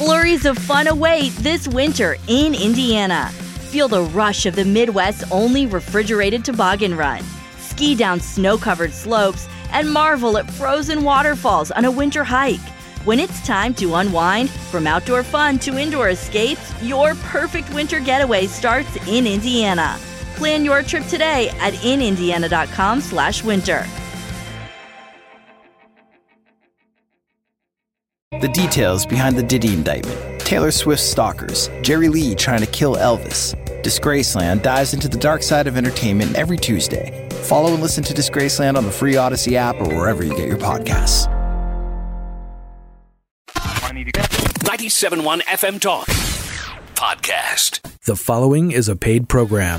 Flurries of fun await this winter in Indiana. Feel the rush of the Midwest's only refrigerated toboggan run. Ski down snow-covered slopes and marvel at frozen waterfalls on a winter hike. When it's time to unwind, from outdoor fun to indoor escapes, your perfect winter getaway starts in Indiana. Plan your trip today at inindiana.com/winter. The details behind the Diddy indictment, Taylor Swift's stalkers, Jerry Lee trying to kill Elvis. Disgraceland dives into the dark side of entertainment every Tuesday. Follow and listen to Disgraceland on the free Odyssey app or wherever you get your podcasts. 97.1 FM Talk Podcast. The following is a paid program.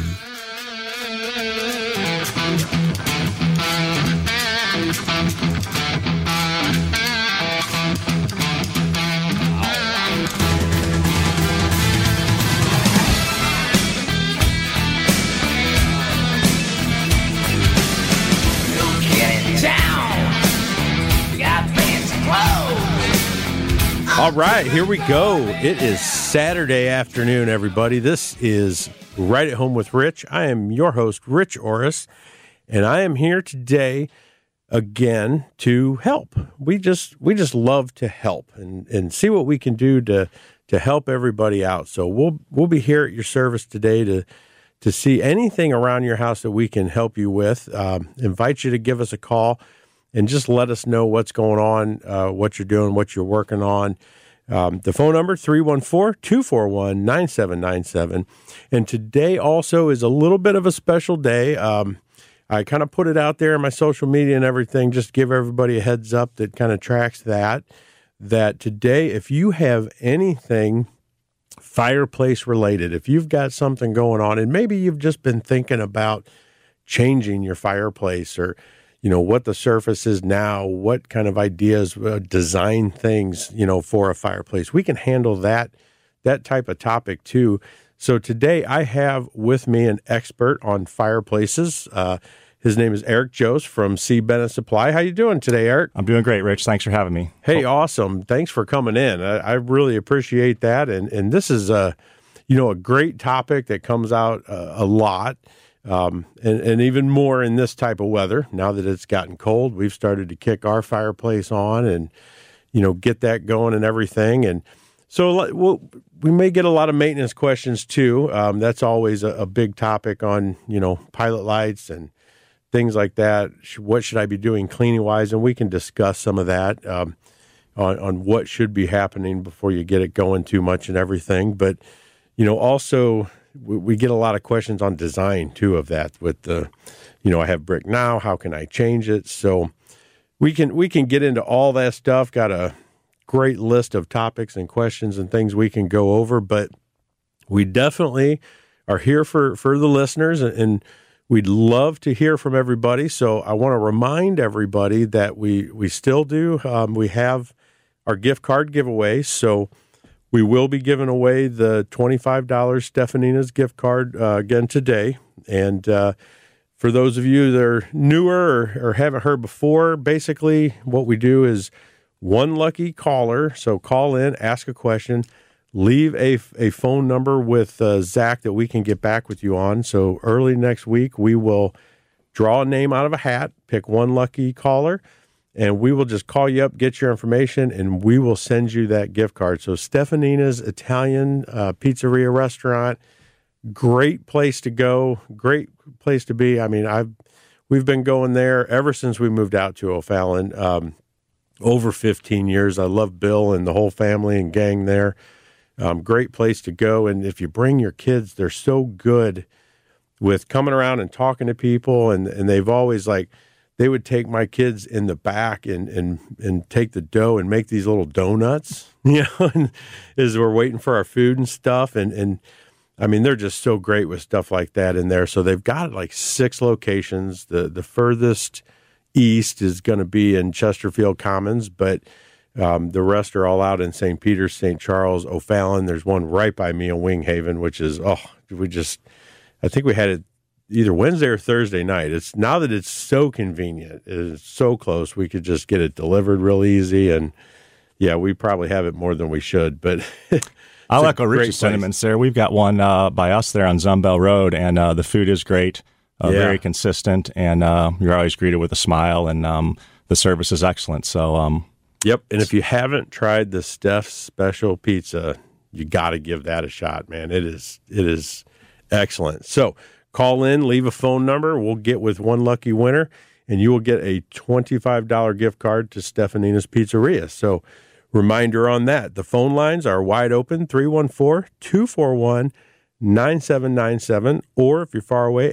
All right, here we go. It is Saturday afternoon, everybody. This is Right at Home with Rich. I am your host, Rich Orris, and I am here today again to help. We just love to help and see what we can do to help everybody out. So we'll be here at your service today to see anything around your house that we can help you with. Invite you to give us a call and just let us know what's going on, what you're doing, what you're working on. The phone number, 314-241-9797. And today also is a little bit of a special day. I kind of put it out there in my social media and everything, just to give everybody a heads up that kind of tracks that today, if you have anything fireplace related, if you've got something going on, and maybe you've just been thinking about changing your fireplace or what the surface is now, what kind of ideas, design things, for a fireplace. We can handle that type of topic too. So today I have with me an expert on fireplaces. His name is Eric Jose from C. Bennett Supply. How you doing today, Eric? I'm doing great, Rich. Thanks for having me. Hey, awesome. Thanks for coming in. I really appreciate that. And this is a great topic that comes out a lot. And even more in this type of weather. Now that it's gotten cold, we've started to kick our fireplace on and, get that going and everything. And so we may get a lot of maintenance questions too. That's always a big topic on, pilot lights and things like that. What should I be doing cleaning wise? And we can discuss some of that, on what should be happening before you get it going too much and everything. But, also, we get a lot of questions on design too of that with the, I have brick now, how can I change it? So we can get into all that stuff. Got a great list of topics and questions and things we can go over, but we definitely are here for the listeners and we'd love to hear from everybody. So I want to remind everybody that we still do. We have our gift card giveaway. So we will be giving away the $25 Stefanina's gift card again today. And for those of you that are newer or haven't heard before, basically what we do is one lucky caller. So call in, ask a question, leave a phone number with Zach that we can get back with you on. So early next week, we will draw a name out of a hat, pick one lucky caller, and we will just call you up, get your information, and we will send you that gift card. So Stefanina's Italian Pizzeria Restaurant, great place to go, great place to be. I mean, we've been going there ever since we moved out to O'Fallon, over 15 years. I love Bill and the whole family and gang there. Great place to go. And if you bring your kids, they're so good with coming around and talking to people. And they've always they would take my kids in the back and take the dough and make these little donuts, and as we're waiting for our food and stuff. And I mean, they're just so great with stuff like that in there. So they've got 6 locations. The furthest east is going to be in Chesterfield Commons, but the rest are all out in St. Peter's, St. Charles, O'Fallon. There's one right by me in Wing Haven, which is, I think we had it either Wednesday or Thursday night. It's now that it's so convenient, it's so close, we could just get it delivered real easy. And Yeah, we probably have it more than we should, but I'll echo Rich's sentiments there. We've got one by us there on Zumbell Road, and the food is great, very consistent, and you're always greeted with a smile, and the service is excellent. So, yep. And if you haven't tried the Steph's Special Pizza, you got to give that a shot, man. It is excellent. So call in, leave a phone number. We'll get with one lucky winner, and you will get a $25 gift card to Stefanina's Pizzeria. So reminder on that. The phone lines are wide open, 314-241-9797, or if you're far away,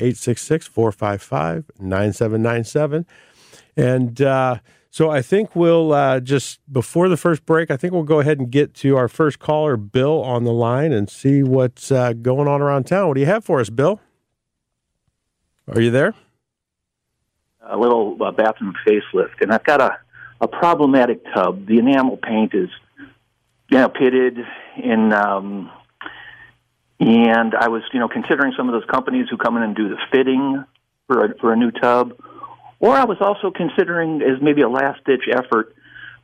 866-455-9797. And so I think we'll just, before the first break, I think we'll go ahead and get to our first caller, Bill, on the line and see what's going on around town. What do you have for us, Bill? Are you there? A little bathroom facelift, and I've got a problematic tub. The enamel paint is, pitted, and I was, considering some of those companies who come in and do the fitting for a new tub. Or I was also considering, as maybe a last-ditch effort,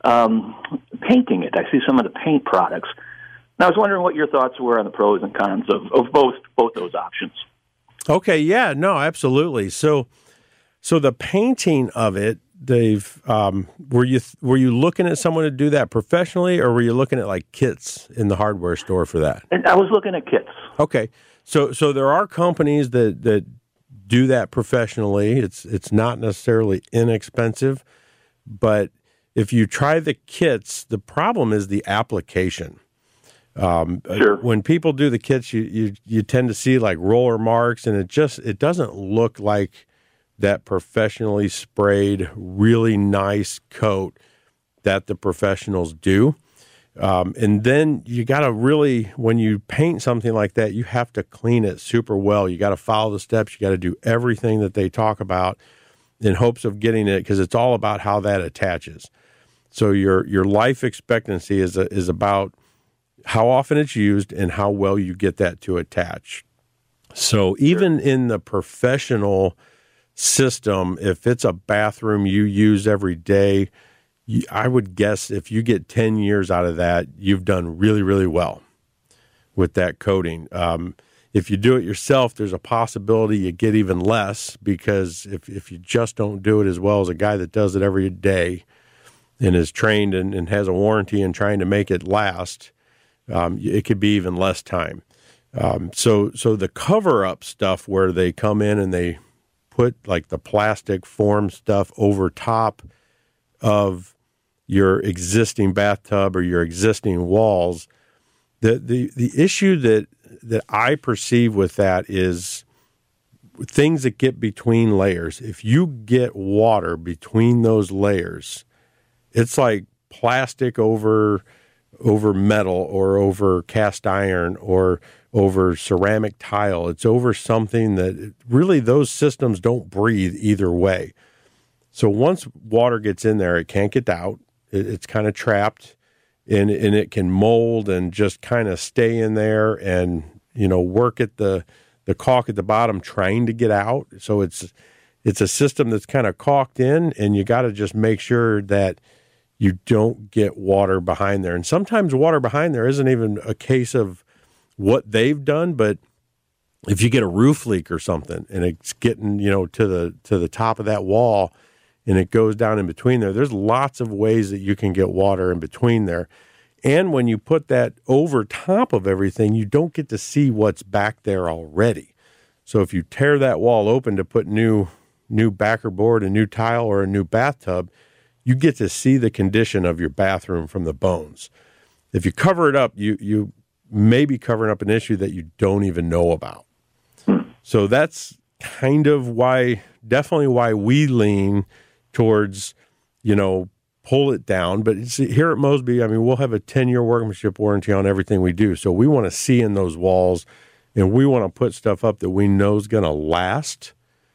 painting it. I see some of the paint products. And I was wondering what your thoughts were on the pros and cons of both those options. Okay, yeah, no, absolutely. So the painting of it, Dave, were you looking at someone to do that professionally, or were you looking at like kits in the hardware store for that? And I was looking at kits. Okay, so there are companies that do that professionally. It's not necessarily inexpensive, but if you try the kits, the problem is the application. Sure. When people do the kits, you tend to see like roller marks, and it doesn't look like that professionally sprayed, really nice coat that the professionals do. And then you got to really, when you paint something like that, you have to clean it super well. You got to follow the steps. You got to do everything that they talk about in hopes of getting it, because it's all about how that attaches. So your life expectancy is about how often it's used and how well you get that to attach. So even in the professional system, if it's a bathroom you use every day, I would guess if you get 10 years out of that, you've done really, really well with that coating. If you do it yourself, there's a possibility you get even less, because if you just don't do it as well as a guy that does it every day and is trained and has a warranty and trying to make it last, it could be even less time. So the cover-up stuff where they come in and they put like the plastic foam stuff over top of your existing bathtub or your existing walls, the issue that I perceive with that is things that get between layers. If you get water between those layers, it's like plastic over metal or over cast iron or over ceramic tile. It's over something that really those systems don't breathe either way. So once water gets in there, it can't get out. It's kind of trapped, and it can mold and just kind of stay in there and, work at the caulk at the bottom trying to get out. So it's a system that's kind of caulked in, and you got to just make sure that you don't get water behind there. And sometimes water behind there isn't even a case of what they've done, but if you get a roof leak or something and it's getting, to the top of that wall, and it goes down in between there, there's lots of ways that you can get water in between there. And when you put that over top of everything, you don't get to see what's back there already. So if you tear that wall open to put new backer board, a new tile, or a new bathtub, you get to see the condition of your bathroom from the bones. If you cover it up, you may be covering up an issue that you don't even know about. So that's kind of definitely why we lean towards, pull it down. But here at Mosby, we'll have a 10-year workmanship warranty on everything we do. So we want to see in those walls, and we want to put stuff up that we know is going to last,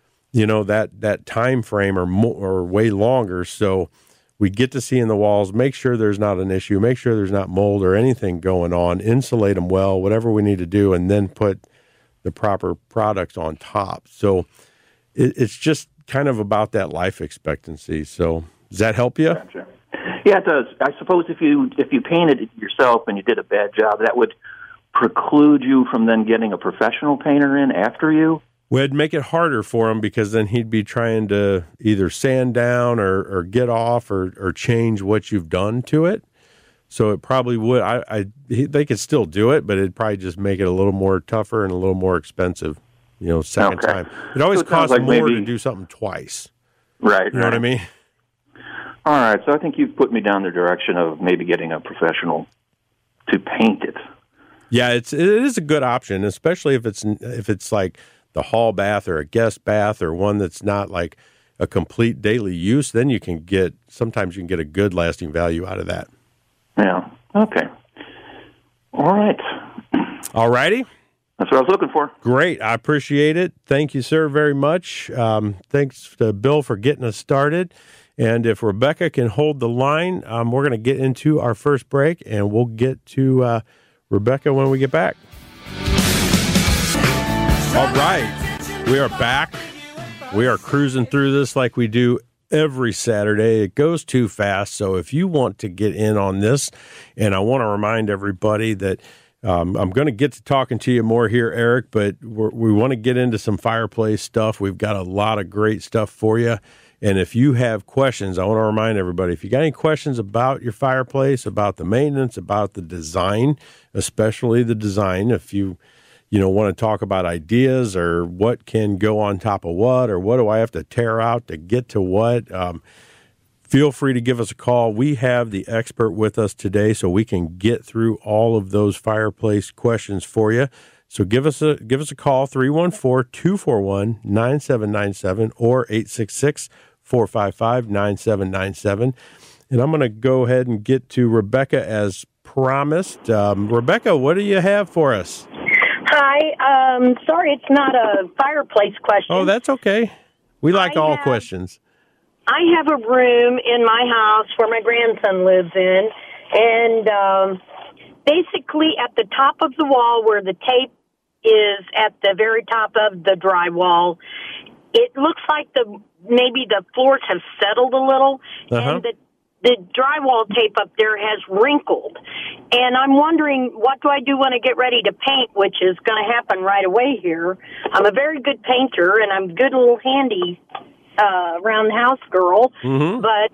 that time frame or way longer. So we get to see in the walls, make sure there's not an issue, make sure there's not mold or anything going on, insulate them well, whatever we need to do, and then put the proper products on top. So it's just kind of about that life expectancy. So does that help you? Gotcha. Yeah, it does. I suppose if you painted it yourself and you did a bad job, that would preclude you from then getting a professional painter in after you? Well, it'd make it harder for him because then he'd be trying to either sand down or get off or change what you've done to it. So it probably would. They could still do it, but it'd probably just make it a little more tougher and a little more expensive, second time. It always costs more to do something twice. Right. You know what I mean? All right. So I think you've put me down the direction of maybe getting a professional to paint it. Yeah, it is a good option, especially if it's like the hall bath or a guest bath or one that's not like a complete daily use. Then sometimes you can get a good lasting value out of that. Yeah. Okay. All right. All righty. That's what I was looking for. Great. I appreciate it. Thank you, sir, very much. Thanks to Bill for getting us started. And if Rebecca can hold the line, we're going to get into our first break, and we'll get to Rebecca when we get back. All right. We are back. We are cruising through this like we do every Saturday. It goes too fast. So if you want to get in on this, and I want to remind everybody that I'm going to get to talking to you more here, Eric, but we want to get into some fireplace stuff. We've got a lot of great stuff for you. And if you have questions, I want to remind everybody, if you got any questions about your fireplace, about the maintenance, about the design, especially the design, if you want to talk about ideas or what can go on top of what, or what do I have to tear out to get to what, feel free to give us a call. We have the expert with us today, so we can get through all of those fireplace questions for you. So give us a call, 314-241-9797 or 866-455-9797. And I'm going to go ahead and get to Rebecca as promised. Rebecca, what do you have for us? Hi. Sorry, it's not a fireplace question. Oh, that's okay. We like all questions. I have a room in my house where my grandson lives in, and basically at the top of the wall where the tape is at the very top of the drywall, it looks like maybe the floors have settled a little, and the drywall tape up there has wrinkled. And I'm wondering, what do I do when I get ready to paint, which is going to happen right away here? I'm a very good painter, and I'm a good little handy around the house girl. Mm-hmm. But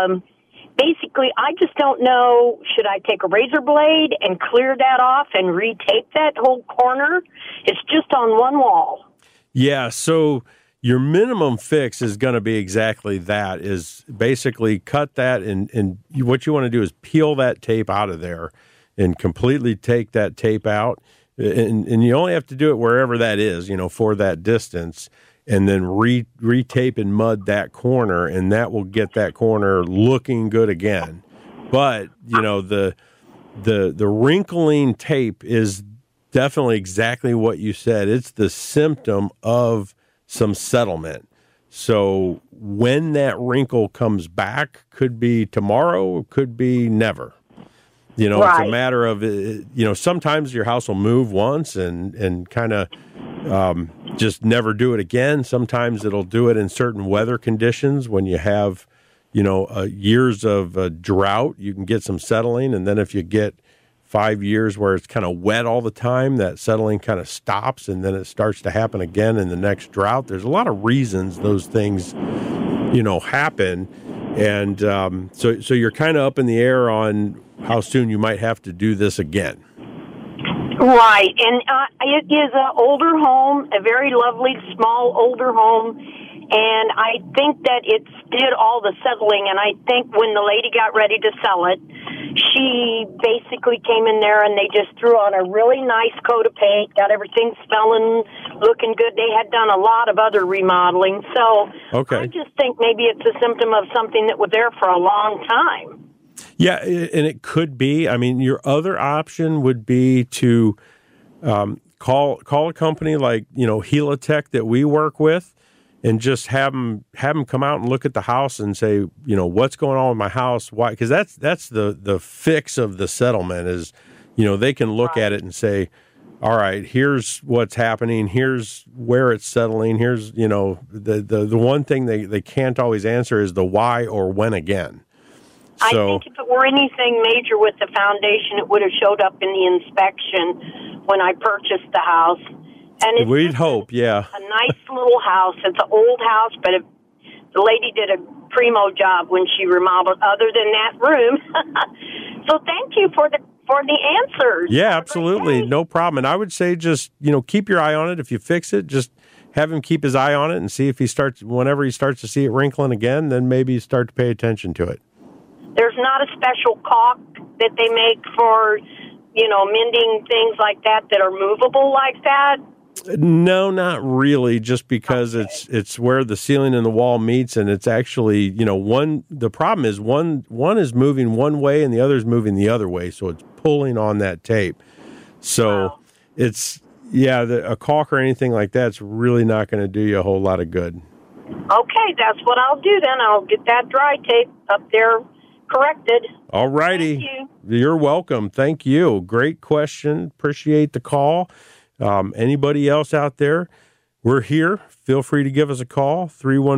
basically, I just don't know, should I take a razor blade and clear that off and retape that whole corner? It's just on one wall. Yeah, so your minimum fix is going to be exactly that, is basically cut that, and what you want to do is peel that tape out of there and completely take that tape out. And you only have to do it wherever that is, for that distance, and then retape and mud that corner, and that will get that corner looking good again. But, the wrinkling tape is definitely exactly what you said. It's the symptom of some settlement. So when that wrinkle comes back, could be tomorrow, could be never. Right. It's a matter of, sometimes your house will move once and kind of just never do it again. Sometimes it'll do it in certain weather conditions. When you have, years of drought, you can get some settling. And then if you get 5 years where it's kind of wet all the time, that settling kind of stops, and then it starts to happen again in the next drought. There's a lot of reasons those things, happen. And so you're kind of up in the air on how soon you might have to do this again. Right, and it is an older home, a very lovely, small, older home, and I think that it did all the settling, and I think when the lady got ready to sell it, she basically came in there and they just threw on a really nice coat of paint, got everything smelling, looking good. They had done a lot of other remodeling, so I just think maybe it's a symptom of something that was there for a long time. Yeah, and it could be. I mean, your other option would be to call a company like, Helitech that we work with, and just have them come out and look at the house and say, what's going on with my house? Why? Because that's the fix of the settlement is, they can look at it and say, all right, here's what's happening. Here's where it's settling. Here's, the one thing they can't always answer is the why or when again. I think if it were anything major with the foundation, it would have showed up in the inspection when I purchased the house. And we'd hope, yeah. A nice little house. It's an old house, but the lady did a primo job when she remodeled, other than that room. So thank you for the answers. Yeah, absolutely. No problem. And I would say just, keep your eye on it. If you fix it, just have him keep his eye on it and see if whenever he starts to see it wrinkling again, then maybe start to pay attention to it. There's not a special caulk that they make for, mending things like that are movable like that? No, not really, just because it's where the ceiling and the wall meets, and it's actually, the problem is one is moving one way and the other is moving the other way, so it's pulling on that tape. So it's, a caulk or anything like that's really not going to do you a whole lot of good. Okay, that's what I'll do then. I'll get that dry tape up there corrected. All righty. Thank you. You're welcome. Thank you. Great question. Appreciate the call. Anybody else out there, we're here. Feel free to give us a call,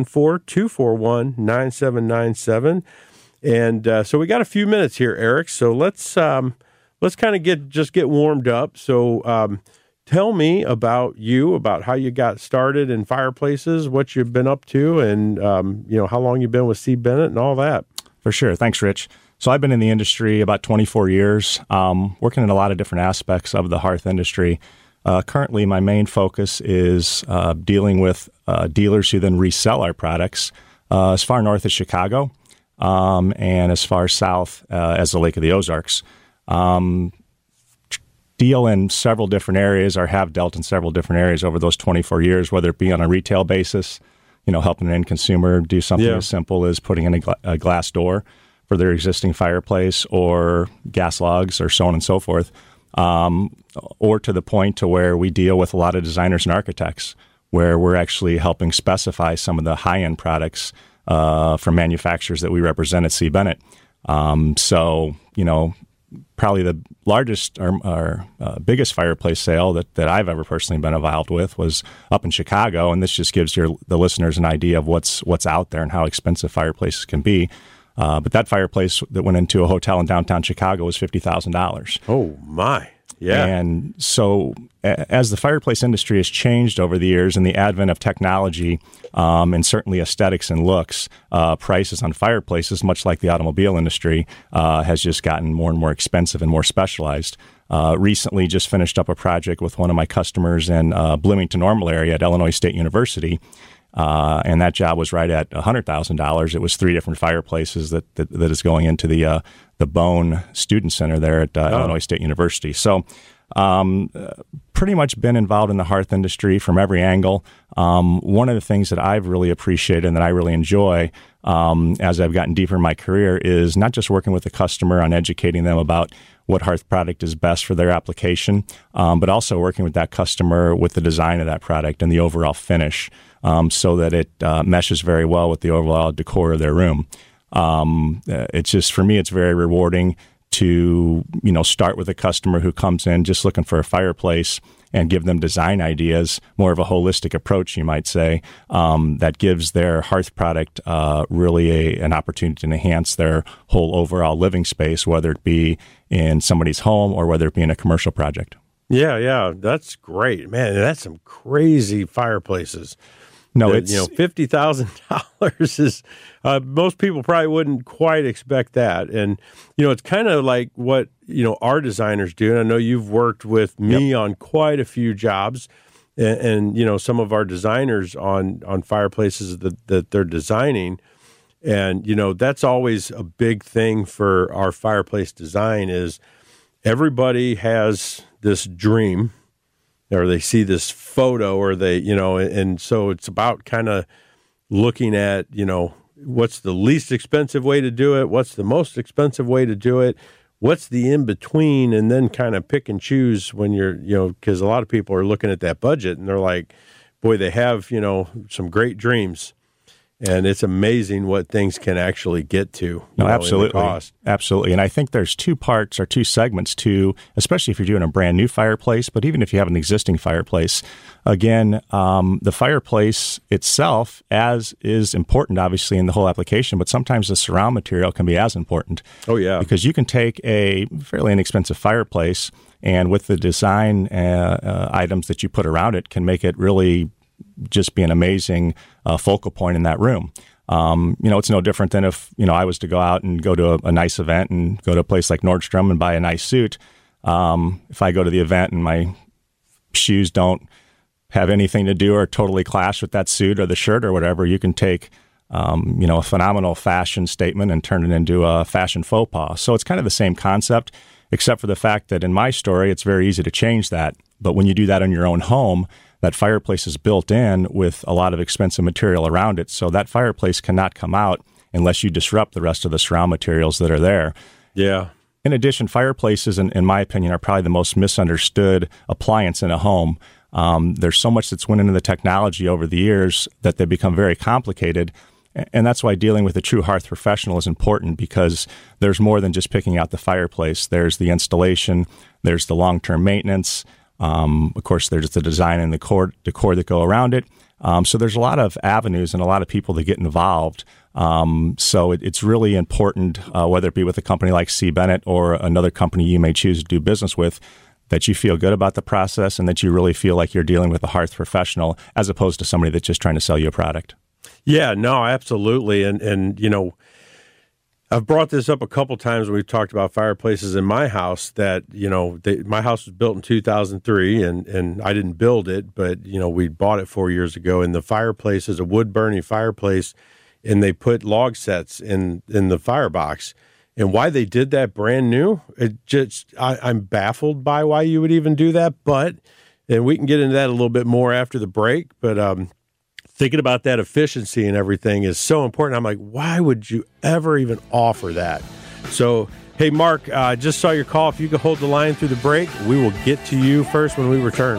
314-241-9797. And so we got a few minutes here, Eric. So let's kind of get warmed up. So tell me about how you got started in fireplaces, what you've been up to, and how long you've been with C. Bennett and all that. For sure. Thanks, Rich. So I've been in the industry about 24 years, working in a lot of different aspects of the hearth industry. Currently, my main focus is dealing with dealers who then resell our products as far north as Chicago and as far south as the Lake of the Ozarks. Deal in several different areas, or have dealt in several different areas over those 24 years, whether it be on a retail basis, helping an end consumer do something as simple as putting in a glass door for their existing fireplace, or gas logs, or so on and so forth. Or to the point to where we deal with a lot of designers and architects, where we're actually helping specify some of the high-end products from manufacturers that we represent at C. Bennett. Probably the largest or biggest fireplace sale that I've ever personally been involved with was up in Chicago, and this just gives the listeners an idea of what's out there and how expensive fireplaces can be. But that fireplace that went into a hotel in downtown Chicago was $50,000. Oh, my. Yeah. And so as the fireplace industry has changed over the years, and the advent of technology and certainly aesthetics and looks, prices on fireplaces, much like the automobile industry, has just gotten more and more expensive and more specialized. Recently just finished up a project with one of my customers in Bloomington-Normal area at Illinois State University. And that job was right at $100,000. It was 3 different fireplaces that is going into the Bone Student Center there at Illinois State University. So pretty much been involved in the hearth industry from every angle. One of the things that I've really appreciated and that I really enjoy as I've gotten deeper in my career is not just working with the customer on educating them about what hearth product is best for their application, but also working with that customer with the design of that product and the overall finish. So that it meshes very well with the overall decor of their room. It's just, for me, it's very rewarding to, start with a customer who comes in just looking for a fireplace and give them design ideas, more of a holistic approach, you might say, that gives their hearth product really an opportunity to enhance their whole overall living space, whether it be in somebody's home or whether it be in a commercial project. Yeah, that's great, man. That's some crazy fireplaces. No, it's $50,000 is most people probably wouldn't quite expect that, and it's kind of like what our designers do. And I know you've worked with me on quite a few jobs, and some of our designers on fireplaces that they're designing, and that's always a big thing for our fireplace design is everybody has this dream. Or they see this photo, or they, and so it's about kind of looking at, what's the least expensive way to do it? What's the most expensive way to do it? What's the in-between? And then kind of pick and choose when you're, because a lot of people are looking at that budget and they're like, boy, they have, some great dreams. And it's amazing what things can actually get to. Absolutely. Absolutely. And I think there's two parts or two segments to, especially if you're doing a brand new fireplace, but even if you have an existing fireplace. Again, the fireplace itself is important, obviously, in the whole application, but sometimes the surround material can be as important. Oh, yeah. Because you can take a fairly inexpensive fireplace and with the design items that you put around it can make it really just be an amazing focal point in that room. It's no different than if, I was to go out and go to a nice event and go to a place like Nordstrom and buy a nice suit. If I go to the event and my shoes don't have anything to do or totally clash with that suit or the shirt or whatever, you can take, a phenomenal fashion statement and turn it into a fashion faux pas. So it's kind of the same concept, except for the fact that in my story, it's very easy to change that. But when you do that in your own home, that fireplace is built in with a lot of expensive material around it. So that fireplace cannot come out unless you disrupt the rest of the surround materials that are there. Yeah. In addition, fireplaces, in my opinion, are probably the most misunderstood appliance in a home. There's so much that's went into the technology over the years that they become very complicated. And that's why dealing with a true hearth professional is important, because there's more than just picking out the fireplace. There's the installation, there's the long-term maintenance. Of course, there's the design and the decor that go around it. So there's a lot of avenues and a lot of people that get involved. So it's really important, whether it be with a company like C. Bennett or another company you may choose to do business with, that you feel good about the process and that you really feel like you're dealing with a hearth professional as opposed to somebody that's just trying to sell you a product. Yeah, no, absolutely. And I've brought this up a couple times when we've talked about fireplaces in my house that, my house was built in 2003 and I didn't build it, but, we bought it 4 years ago, and the fireplace is a wood-burning fireplace, and they put log sets in the firebox. And why they did that brand new, I'm baffled by why you would even do that, and we can get into that a little bit more after the break, but thinking about that efficiency and everything is so important. I'm like, why would you ever even offer that? So, hey, Mark, I just saw your call. If you could hold the line through the break, we will get to you first when we return.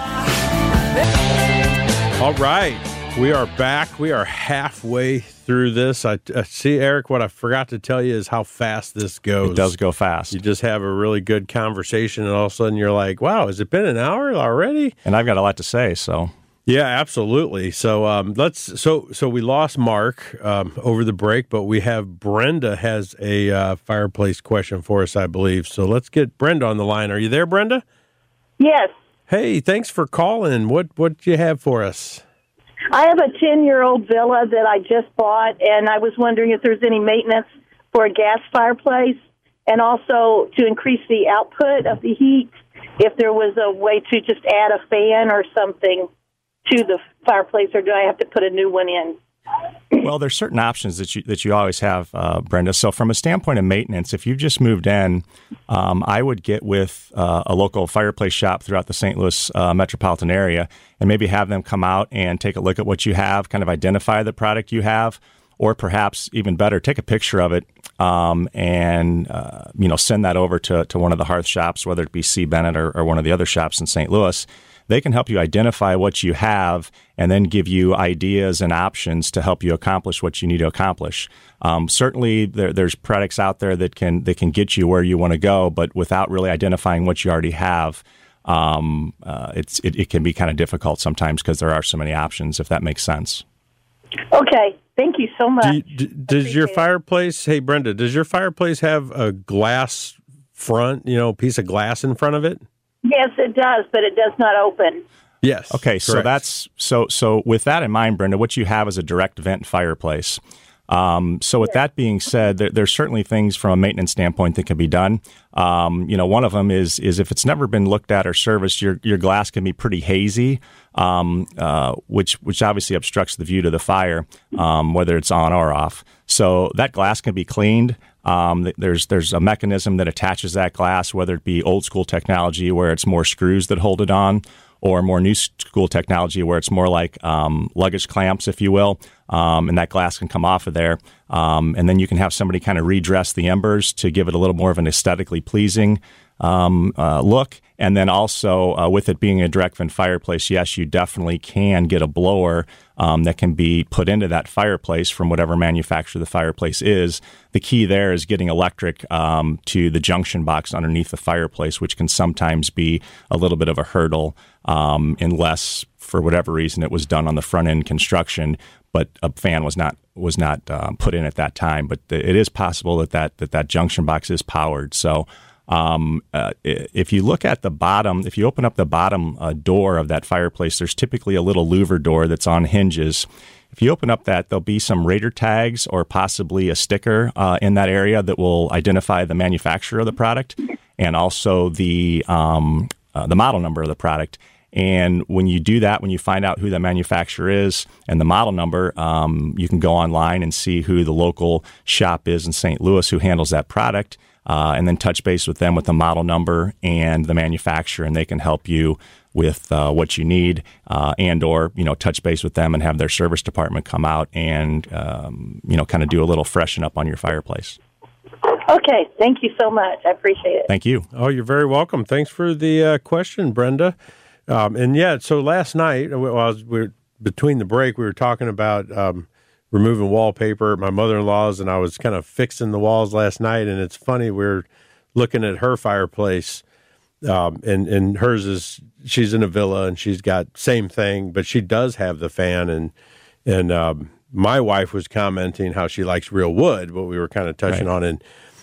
All right, we are back. We are halfway through this. I see, Eric, what I forgot to tell you is how fast this goes. It does go fast. You just have a really good conversation, and all of a sudden you're like, wow, has it been an hour already? And I've got a lot to say, so... Yeah, absolutely. So so we lost Mark over the break, but we have Brenda has a fireplace question for us, I believe. So let's get Brenda on the line. Are you there, Brenda? Yes. Hey, thanks for calling. What do you have for us? I have a 10-year-old villa that I just bought, and I was wondering if there's any maintenance for a gas fireplace, and also to increase the output of the heat, if there was a way to just add a fan or something to the fireplace, or do I have to put a new one in? Well, there's certain options that you always have, Brenda. So from a standpoint of maintenance, if you've just moved in, I would get with a local fireplace shop throughout the St. Louis metropolitan area and maybe have them come out and take a look at what you have, kind of identify the product you have, or perhaps even better, take a picture of it and send that over to one of the hearth shops, whether it be C. Bennett or one of the other shops in St. Louis. They can help you identify what you have and then give you ideas and options to help you accomplish what you need to accomplish. Certainly, there's products out there that can get you where you want to go, but without really identifying what you already have, it can be kind of difficult sometimes because there are so many options, if that makes sense. Okay. Thank you so much. Does your fireplace, hey, Brenda, does your fireplace have a glass front, piece of glass in front of it? Yes, it does, but it does not open. Yes. Okay, correct. So with that in mind, Brenda, what you have is a direct vent fireplace. So with that being said, there's certainly things from a maintenance standpoint that can be done. One of them is if it's never been looked at or serviced, your glass can be pretty hazy, which obviously obstructs the view to the fire, whether it's on or off. So that glass can be cleaned. There's a mechanism that attaches that glass, whether it be old school technology where it's more screws that hold it on, or more new school technology where it's more like luggage clamps, if you will, and that glass can come off of there. And then you can have somebody kind of redress the embers to give it a little more of an aesthetically pleasing look. And then also, with it being a direct vent fireplace, yes, you definitely can get a blower that can be put into that fireplace from whatever manufacturer the fireplace is. The key there is getting electric to the junction box underneath the fireplace, which can sometimes be a little bit of a hurdle unless, for whatever reason, it was done on the front end construction, but a fan was not put in at that time. But it is possible that junction box is powered. So if you look at the bottom, if you open up the bottom door of that fireplace, there's typically a little louver door that's on hinges. If you open up that, there'll be some Raider tags or possibly a sticker in that area that will identify the manufacturer of the product and also the model number of the product. And when you do that, when you find out who the manufacturer is and the model number, you can go online and see who the local shop is in St. Louis who handles that product, and then touch base with them with the model number and the manufacturer, and they can help you with what you need, and or touch base with them and have their service department come out and kind of do a little freshen up on your fireplace. Okay, thank you so much. I appreciate it. Thank you. Oh, you're very welcome. Thanks for the question, Brenda. So last night, between the break, we were talking about removing wallpaper at my mother-in-law's, and I was kind of fixing the walls last night, and it's funny, we're looking at her fireplace, and hers she's in a villa, and she's got same thing, but she does have the fan, and my wife was commenting how she likes real wood, what we were kind of touching on,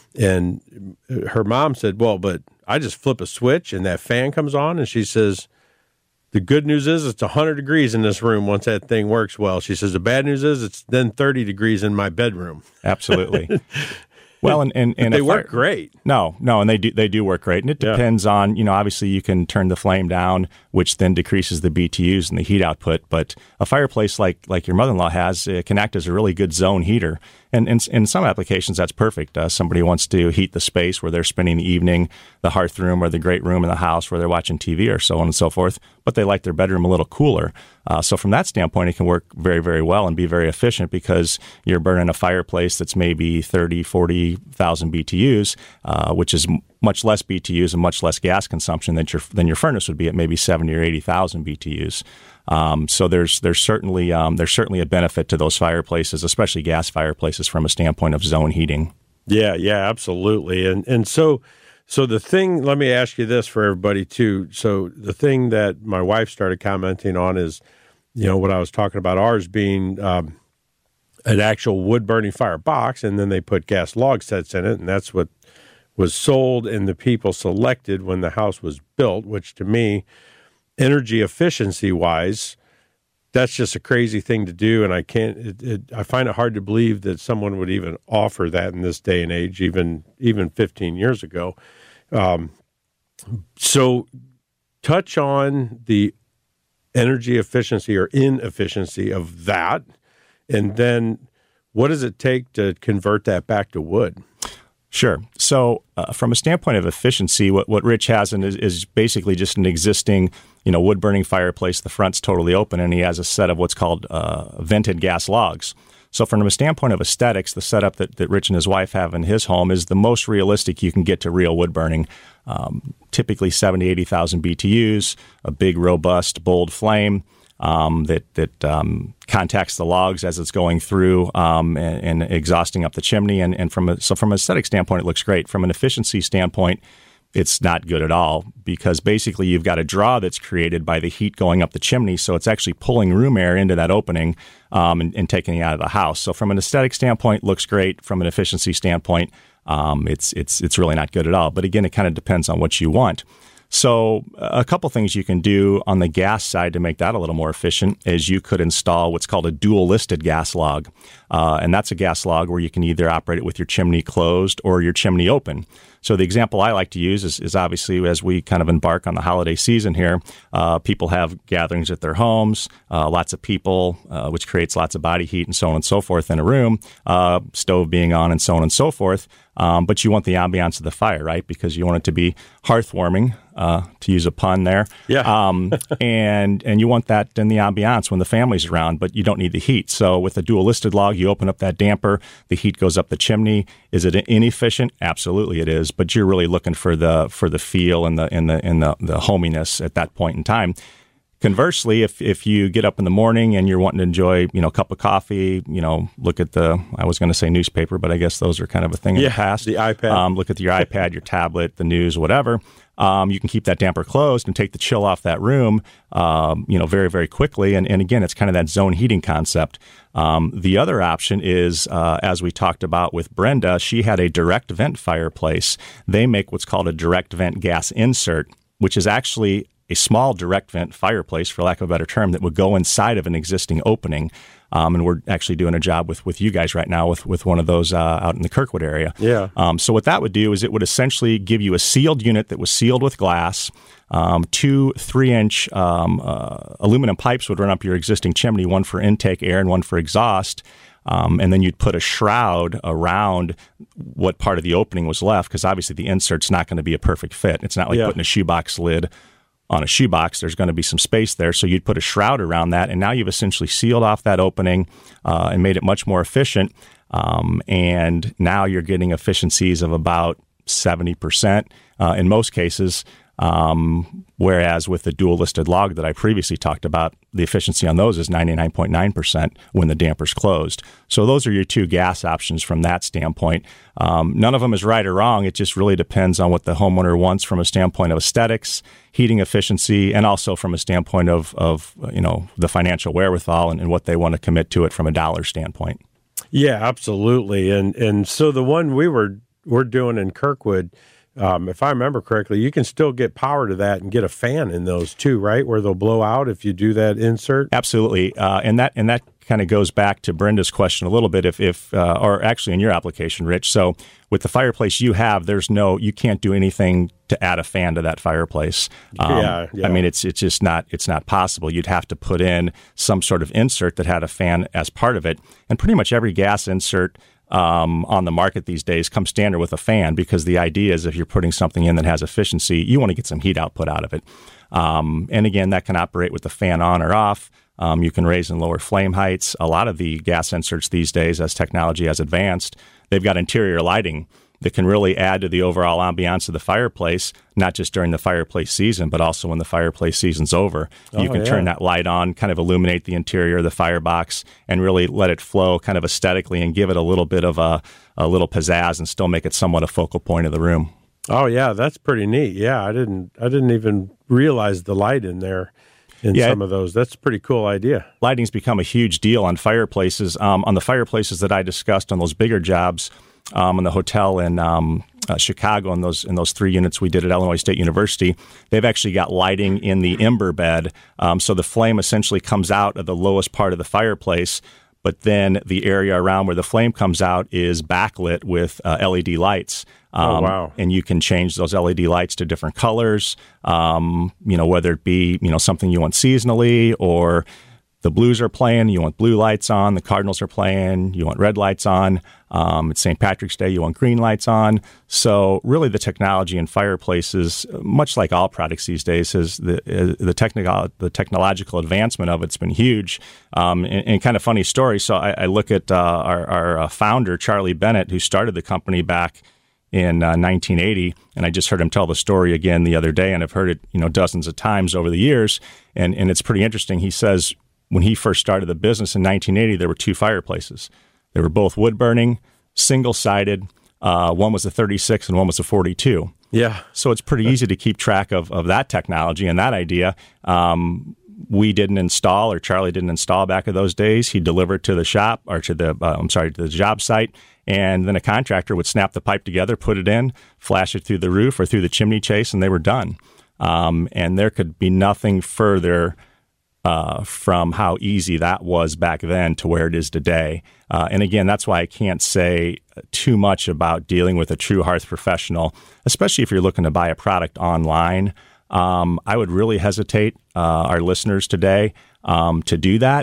and her mom said, well, but I just flip a switch, and that fan comes on, and she says, the good news is it's 100 degrees in this room once that thing works well. She says the bad news is it's then 30 degrees in my bedroom. Absolutely. Well, and they work great. No, and they do work great. And it depends on, obviously you can turn the flame down, which then decreases the BTUs and the heat output. But a fireplace like your mother-in-law has, it can act as a really good zone heater. And in some applications, that's perfect. Somebody wants to heat the space where they're spending the evening, the hearth room or the great room in the house where they're watching TV or so on and so forth, but they like their bedroom a little cooler. So from that standpoint, it can work very, very well and be very efficient because you're burning a fireplace that's maybe 30, 40,000 BTUs, which is much less BTUs and much less gas consumption than your furnace would be at maybe 70 or 80,000 BTUs. So there's certainly a benefit to those fireplaces, especially gas fireplaces, from a standpoint of zone heating. Yeah, absolutely. And so the thing, let me ask you this for everybody too. So the thing that my wife started commenting on is, what I was talking about, ours being an actual wood burning fire box, and then they put gas log sets in it, and that's what was sold and the people selected when the house was built, which to me, energy efficiency wise, that's just a crazy thing to do, and I find it hard to believe that someone would even offer that in this day and age, even 15 years ago. So touch on the energy efficiency or inefficiency of that, and then what does it take to convert that back to wood? Sure. So from a standpoint of efficiency, what Rich has is basically just an existing, wood-burning fireplace. The front's totally open, and he has a set of what's called vented gas logs. So from a standpoint of aesthetics, the setup that Rich and his wife have in his home is the most realistic you can get to real wood burning. Typically 70, 80,000 BTUs, a big, robust, bold flame that contacts the logs as it's going through and exhausting up the chimney. And from an aesthetic standpoint, it looks great. From an efficiency standpoint, it's not good at all because basically you've got a draw that's created by the heat going up the chimney, so it's actually pulling room air into that opening and taking it out of the house. So from an aesthetic standpoint, it looks great. From an efficiency standpoint, it's really not good at all. But again, it kind of depends on what you want. So a couple things you can do on the gas side to make that a little more efficient is you could install what's called a dual-listed gas log. And that's a gas log where you can either operate it with your chimney closed or your chimney open. So the example I like to use is obviously as we kind of embark on the holiday season here, people have gatherings at their homes, lots of people, which creates lots of body heat and so on and so forth in a room, stove being on and so on and so forth. but you want the ambiance of the fire, right? Because you want it to be hearthwarming, to use a pun there. Yeah. And you want that in the ambiance when the family's around, but you don't need the heat. So with a dual listed log, you open up that damper, the heat goes up the chimney. Is it inefficient? Absolutely it is, but you're really looking for the feel and the hominess at that point in time. Conversely, if you get up in the morning and you're wanting to enjoy, a cup of coffee, look at I was going to say newspaper, but I guess those are kind of a thing in the past. The iPad. Look at your iPad, your tablet, the news, whatever. You can keep that damper closed and take the chill off that room, very, very quickly. And again, it's kind of that zone heating concept. The other option is, as we talked about with Brenda, she had a direct vent fireplace. They make what's called a direct vent gas insert, which is actually a small direct vent fireplace, for lack of a better term, that would go inside of an existing opening. And we're actually doing a job with you guys right now with one of those out in the Kirkwood area. Yeah. So what that would do is it would essentially give you a sealed unit that was sealed with glass. 2 3-inch aluminum pipes would run up your existing chimney, one for intake air and one for exhaust. And then you'd put a shroud around what part of the opening was left, because obviously the insert's not going to be a perfect fit. It's not like putting a shoebox lid on a shoebox. There's going to be some space there. So you'd put a shroud around that, and now you've essentially sealed off that opening and made it much more efficient. And now you're getting efficiencies of about 70% in most cases. Whereas with the dual listed log that I previously talked about, the efficiency on those is 99.9% when the damper's closed. So those are your two gas options from that standpoint. None of them is right or wrong. It just really depends on what the homeowner wants from a standpoint of aesthetics, heating efficiency, and also from a standpoint of the financial wherewithal and what they want to commit to it from a dollar standpoint. Yeah, absolutely. And so the one we're doing in Kirkwood, if I remember correctly, you can still get power to that and get a fan in those too, right? Where they'll blow out if you do that insert. Absolutely, and that kind of goes back to Brenda's question a little bit. Or actually in your application, Rich. So with the fireplace you have, you can't do anything to add a fan to that fireplace. Yeah. I mean, it's just not possible. You'd have to put in some sort of insert that had a fan as part of it, and pretty much every gas insert on the market these days comes standard with a fan, because the idea is if you're putting something in that has efficiency, you want to get some heat output out of it. And again, that can operate with the fan on or off. You can raise and lower flame heights. A lot of the gas inserts these days, as technology has advanced, they've got interior lighting that can really add to the overall ambiance of the fireplace, not just during the fireplace season, but also when the fireplace season's over. You can turn that light on, kind of illuminate the interior of the firebox, and really let it flow kind of aesthetically and give it a little bit of a little pizzazz and still make it somewhat a focal point of the room. Oh, yeah, that's pretty neat. Yeah, I didn't even realize the light in there. Some of those. That's a pretty cool idea. Lighting's become a huge deal on fireplaces. On the fireplaces that I discussed on those bigger jobs, in the hotel in Chicago, in those 3 units we did at Illinois State University, they've actually got lighting in the ember bed. So the flame essentially comes out of the lowest part of the fireplace, but then the area around where the flame comes out is backlit with LED lights. Wow. And you can change those LED lights to different colors, whether it be, something you want seasonally, or the Blues are playing, you want blue lights on. The Cardinals are playing, you want red lights on. It's St. Patrick's Day, you want green lights on. So really the technology in fireplaces, much like all products these days, is the technological advancement of it's been huge. And kind of funny story. So I look at our founder, Charlie Bennett, who started the company back in 1980, and I just heard him tell the story again the other day, and I've heard it dozens of times over the years, and it's pretty interesting. He says when he first started the business in 1980, there were 2 fireplaces. They were both wood burning, single-sided. One was a 36 and one was a 42. Yeah. So it's pretty easy to keep track of that technology and that idea. We didn't install, or Charlie didn't install back in those days. He delivered to the shop, or to the job site, and then a contractor would snap the pipe together, put it in, flash it through the roof or through the chimney chase, and they were done. And there could be nothing further from how easy that was back then to where it is today. And again, that's why I can't say too much about dealing with a true hearth professional, especially if you're looking to buy a product online. I would really hesitate, our listeners today, to do that.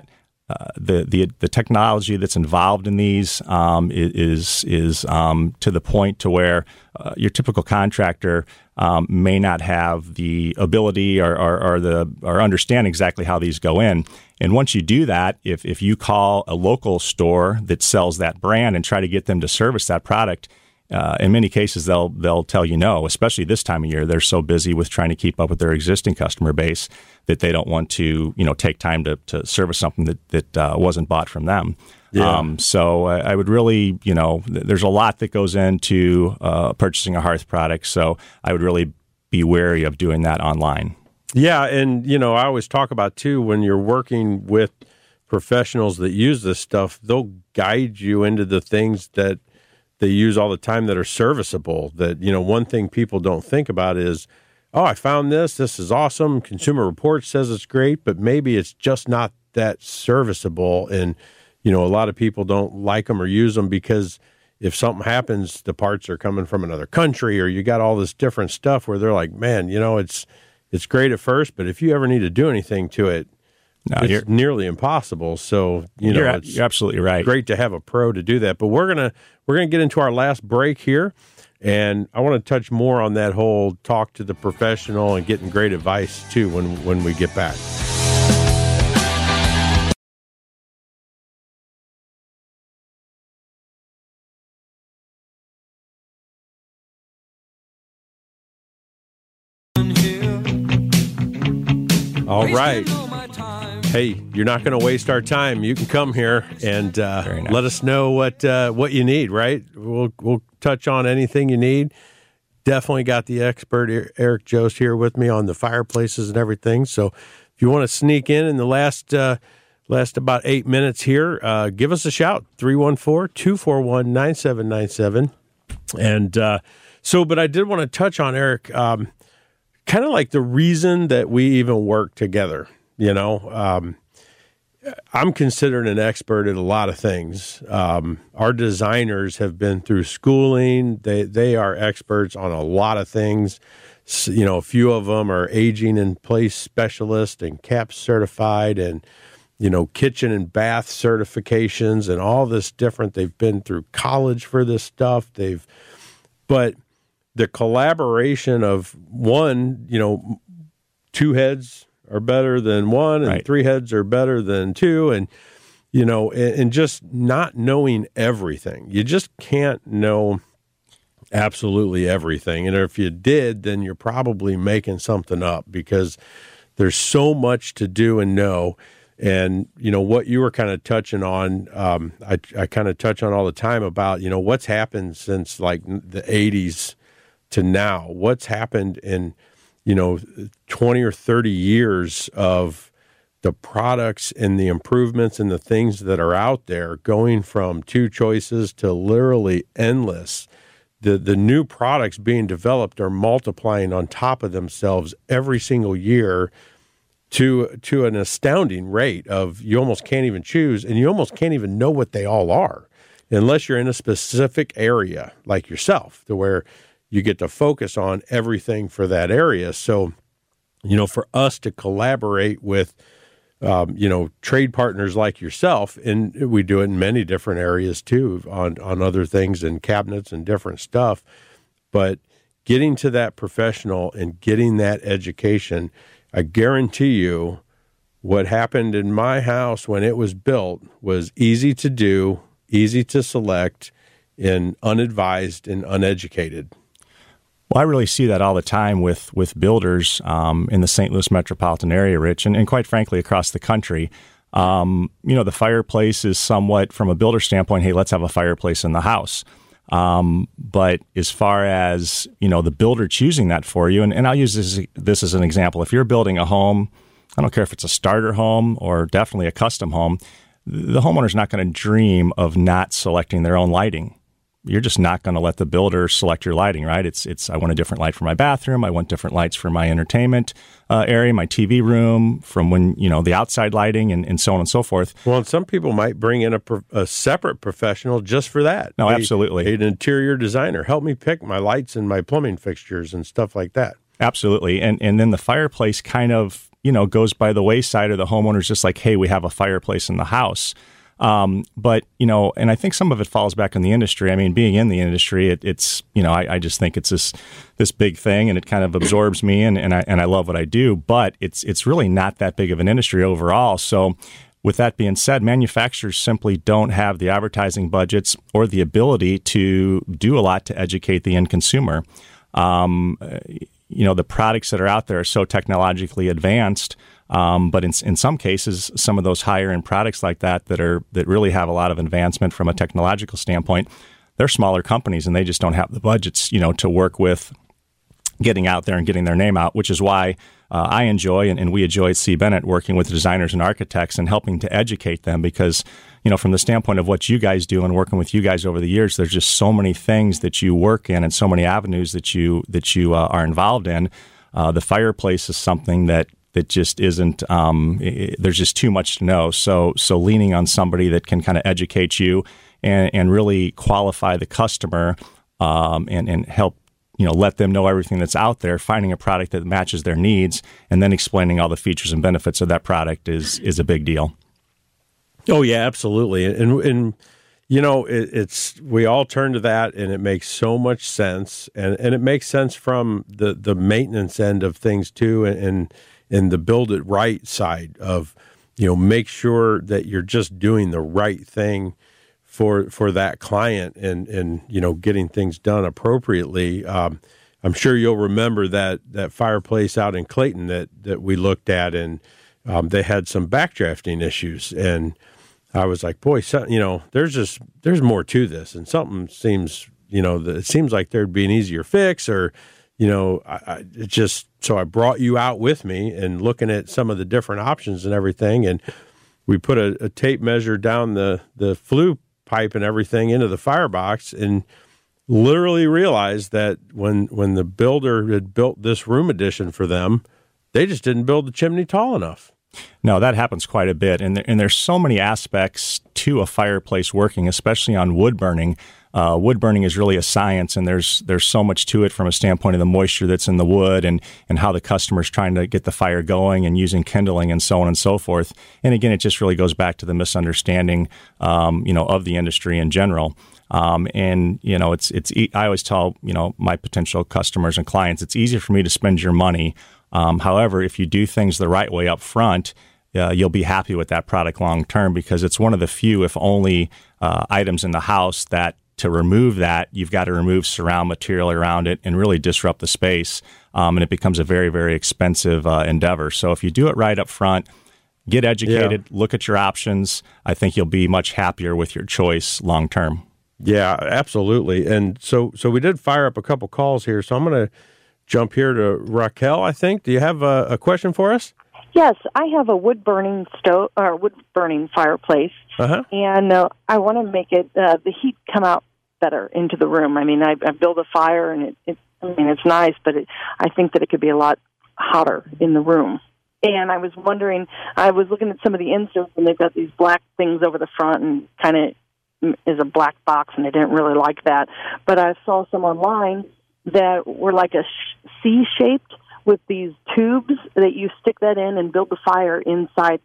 the technology that's involved in these is to the point to where your typical contractor may not have the ability or understand exactly how these go in. And once you do that, if you call a local store that sells that brand and try to get them to service that product, in many cases they'll tell you no, especially this time of year. They're so busy with trying to keep up with their existing customer base that they don't want to take time to service something that wasn't bought from them. Yeah. So I would really, there's a lot that goes into purchasing a hearth product. So I would really be wary of doing that online. Yeah, and I always talk about too, when you're working with professionals that use this stuff, they'll guide you into the things that they use all the time that are serviceable. That, one thing people don't think about is, oh, I found this is awesome. Consumer Reports says it's great, but maybe it's just not that serviceable. And, a lot of people don't like them or use them because if something happens, the parts are coming from another country, or you got all this different stuff where they're like, man, it's great at first, but if you ever need to do anything to it, it's nearly impossible. So, you're it's absolutely right. Great to have a pro to do that. But we're gonna get into our last break here, and I want to touch more on that whole talk to the professional and getting great advice too when we get back. All right. Hey, you're not going to waste our time. You can come here and nice. Let us know what you need, right? We'll touch on anything you need. Definitely got the expert Eric Jost here with me on the fireplaces and everything. So if you want to sneak in the last about 8 minutes here, give us a shout, 314-241-9797. And but I did want to touch on, Eric, kind of like the reason that we even work together. I'm considered an expert at a lot of things. Our designers have been through schooling. They are experts on a lot of things. A few of them are aging in place specialists and CAP certified, and kitchen and bath certifications and all this different. They've been through college for this stuff. But the collaboration of one, two heads are better than one, and right. Three heads are better than two, and and just not knowing everything. You just can't know absolutely everything, and if you did, then you're probably making something up, because there's so much to do and know. And what you were kind of touching on, I kind of touch on all the time about what's happened since like the 80s to now. What's happened in 20 or 30 years of the products and the improvements and the things that are out there, going from two choices to literally endless. The new products being developed are multiplying on top of themselves every single year to an astounding rate of you almost can't even choose, and you almost can't even know what they all are unless you're in a specific area like yourself, to where you get to focus on everything for that area. So, for us to collaborate with, trade partners like yourself, and we do it in many different areas too, on other things and cabinets and different stuff, but getting to that professional and getting that education, I guarantee you what happened in my house when it was built was easy to do, easy to select, and unadvised and uneducated. Well, I really see that all the time with builders in the St. Louis metropolitan area, Rich, and quite frankly across the country. The fireplace is somewhat, from a builder standpoint, hey, let's have a fireplace in the house. But as far as, the builder choosing that for you, and I'll use this as an example. If you're building a home, I don't care if it's a starter home or definitely a custom home, the homeowner's not going to dream of not selecting their own lighting. You're just not going to let the builder select your lighting, right? It's I want a different light for my bathroom. I want different lights for my entertainment area, my TV room, from when, the outside lighting and so on and so forth. Well, and some people might bring in a separate professional just for that. No, absolutely. An interior designer. Help me pick my lights and my plumbing fixtures and stuff like that. Absolutely. And then the fireplace kind of, goes by the wayside, or the homeowner's just like, hey, we have a fireplace in the house. But, and I think some of it falls back on the industry. I mean, being in the industry, it's I just think it's this big thing, and it kind of absorbs me, and I love what I do, but it's really not that big of an industry overall. So with that being said, manufacturers simply don't have the advertising budgets or the ability to do a lot to educate the end consumer. The products that are out there are so technologically advanced. But in some cases, some of those higher end products like that really have a lot of advancement from a technological standpoint, they're smaller companies, and they just don't have the budgets, to work with getting out there and getting their name out, which is why I enjoy and we enjoy at C. Bennett working with designers and architects and helping to educate them, because, from the standpoint of what you guys do and working with you guys over the years, there's just so many things that you work in and so many avenues that you are involved in. The fireplace is something that just isn't, there's just too much to know. So leaning on somebody that can kind of educate you and really qualify the customer and help, let them know everything that's out there, finding a product that matches their needs, and then explaining all the features and benefits of that product is a big deal. Oh, yeah, absolutely. And it's we all turn to that, and it makes so much sense. And it makes sense from the maintenance end of things, too, and the build it right side of, make sure that you're just doing the right thing for that client and getting things done appropriately. I'm sure you'll remember that fireplace out in Clayton that we looked at, and they had some backdrafting issues, and I was like, boy, there's more to this, and something seems, it seems like there'd be an easier fix, or so I brought you out with me and looking at some of the different options and everything. And we put a tape measure down the flue pipe and everything into the firebox, and literally realized that when the builder had built this room addition for them, they just didn't build the chimney tall enough. No, that happens quite a bit. And there's so many aspects to a fireplace working, especially on wood burning. Wood burning is really a science, and there's so much to it from a standpoint of the moisture that's in the wood and how the customer's trying to get the fire going and using kindling and so on and so forth. And again, it just really goes back to the misunderstanding, of the industry in general. I always tell, my potential customers and clients, it's easier for me to spend your money. However, if you do things the right way up front, you'll be happy with that product long term, because it's one of the few, if only, items in the house that to remove that, you've got to remove surround material around it and really disrupt the space. And it becomes a very, very expensive endeavor. So if you do it right up front, get educated, look at your options, I think you'll be much happier with your choice long term. Yeah, absolutely. And so we did fire up a couple calls here. So I'm going to jump here to Raquel, I think. Do you have a question for us? Yes, I have a wood-burning stove or wood-burning fireplace, and I want to make it the heat come out better into the room. I mean, I build a fire, and it's nice, but I think that it could be a lot hotter in the room. And I was wondering, I was looking at some of the inserts, and they've got these black things over the front, and kind of is a black box, and I didn't really like that. But I saw some online that were like a C-shaped, with these tubes that you stick that in and build the fire inside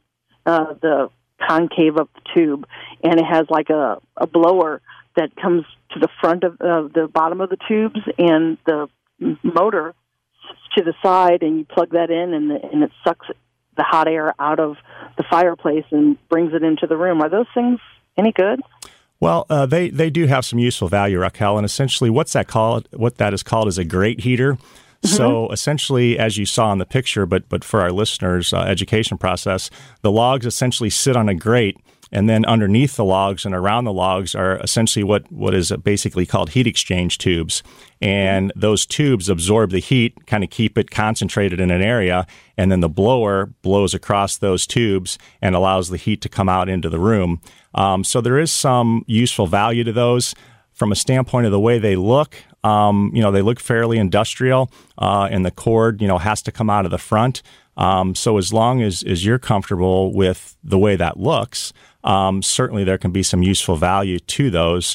the concave of the tube. And it has like a blower that comes to the front of the bottom of the tubes, and the motor sits to the side, and you plug that in, and it sucks the hot air out of the fireplace and brings it into the room. Are those things any good? Well, they do have some useful value, Raquel, and essentially what that is called is a grate heater. So essentially, as you saw in the picture, but for our listeners' education process, the logs essentially sit on a grate, and then underneath the logs and around the logs are essentially what is basically called heat exchange tubes. And those tubes absorb the heat, kind of keep it concentrated in an area, and then the blower blows across those tubes and allows the heat to come out into the room. So there is some useful value to those. From a standpoint of the way they look, they look fairly industrial, and the cord, has to come out of the front. So as long as you're comfortable with the way that looks, certainly there can be some useful value to those.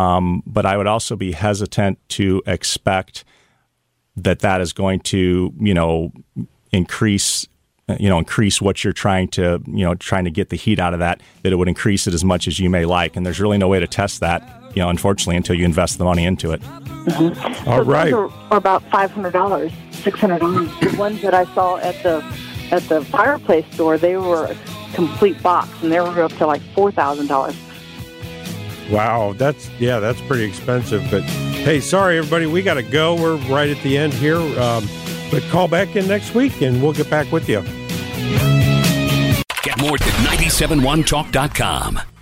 But I would also be hesitant to expect that is going to, increase increase what you're trying to get the heat out of that it would increase it as much as you may like. And there's really no way to test that, unfortunately, until you invest the money into it. Mm-hmm. All right. Those are about $500, $600. The ones that I saw at the fireplace store, they were a complete box, and they were up to like $4,000. Wow, that's pretty expensive. But hey, sorry everybody, we got to go. We're right at the end here. But call back in next week, and we'll get back with you. Get more at 971talk.com.